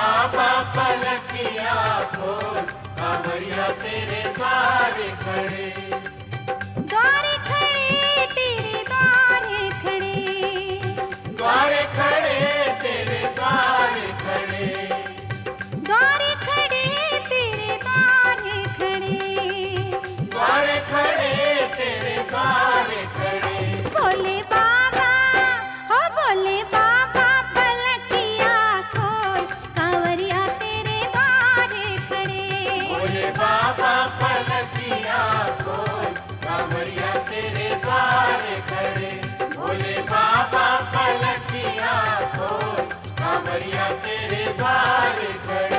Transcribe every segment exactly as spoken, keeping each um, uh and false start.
बाबा पलकिया खोल, कांवरिया तेरे द्वारे खड़े। द्वारे खड़े तेरे द्वारे खड़े, द्वारे खड़े तेरे द्वारे खड़े, द्वारे खड़े तेरे द्वारे खड़े, द्वारे खड़े तेरे द्वारे खड़े। भोले बाबा, हो भोले बाबा पलकिया खोल, कांवरिया तेरे द्वारे खड़े। भोले बाबा पलकिया खोल, कांवरिया तेरे द्वारे खड़े। भोले बाबा पलकिया खोल, कांवरिया तेरे द्वारे खड़े।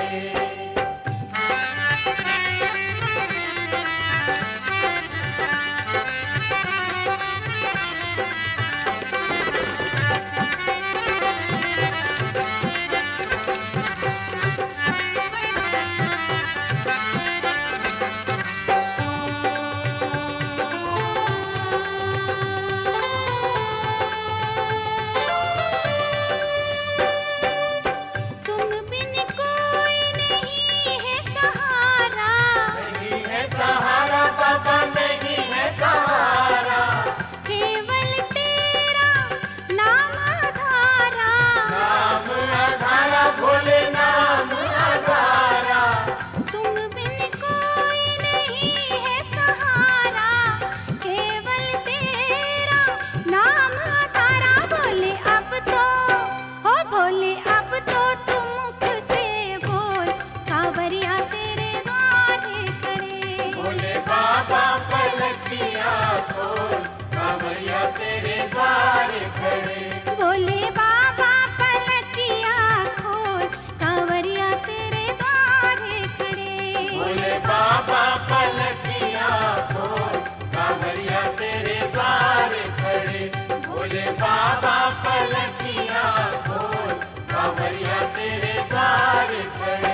तुम बिन कोई नहीं है सहारा, नहीं है सहारा बाबा, नहीं है सहारा। केवल तेरा नाम आधारा, नाम आधारा, भोले नाम आधारा। तुम बिन कोई नहीं है सहारा, केवल तेरा नाम आधारा। भोले अब तो, हो भोले अब तो तुम मुख से बोल, कांवरिया तेरे द्वारे खड़े। भोले बाबा पलकिया खोल, कांवरिया तेरे द्वारे खड़े। भोले बाबा पलकिया खोल, कांवरिया तेरे द्वारे खड़े। भोले बाबा पलकिया खोल, कांवरिया तेरे द्वारे खड़े। भोले बाबा पलकिया खोल, कांवरिया तेरे द्वारे खड़े।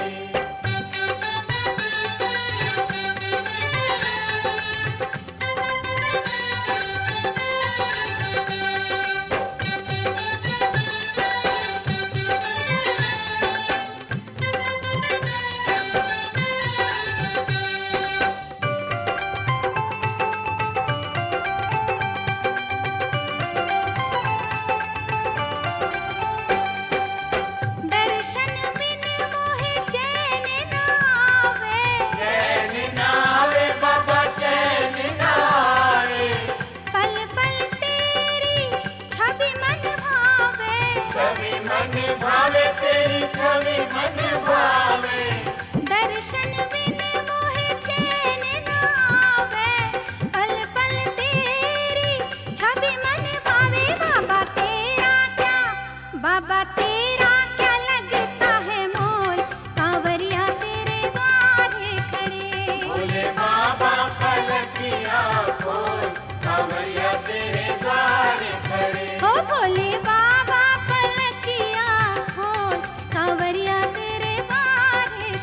दर्शन बिन मोहे चैन न आवे, चैन न आवे बाबा, चैन न आवे। पल पल तेरी छवि मन भावे, छवि मन भावे, तेरी छवि मन भावे। दर्शन बिन मोहे चैन न आवे, पल पल तेरी छवि मन भावे। बाबा तेरा क्या, बाबा तेरा क्या लगता है मोल, कांवरिया तेरे द्वारे खड़े। भोले बाबा पलकिया खोल, कांवरिया तेरे द्वारे खड़े। हो भोले बाबा पलकिया खोल, कांवरिया तेरे द्वारे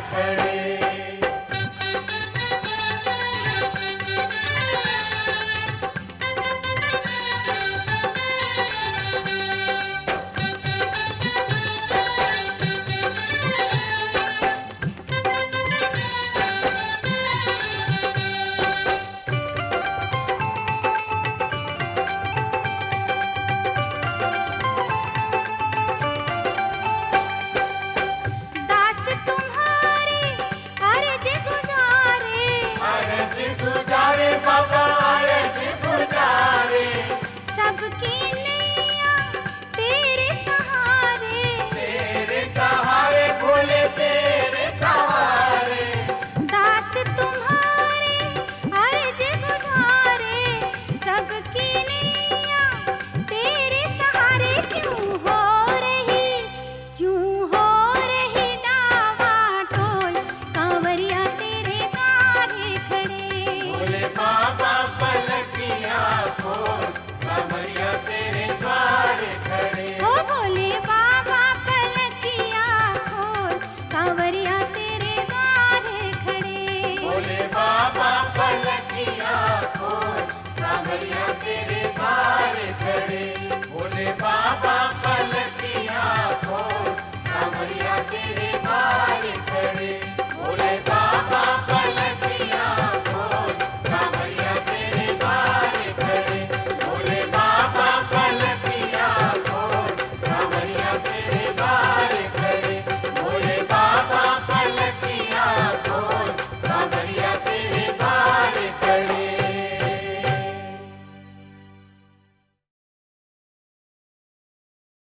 खड़ा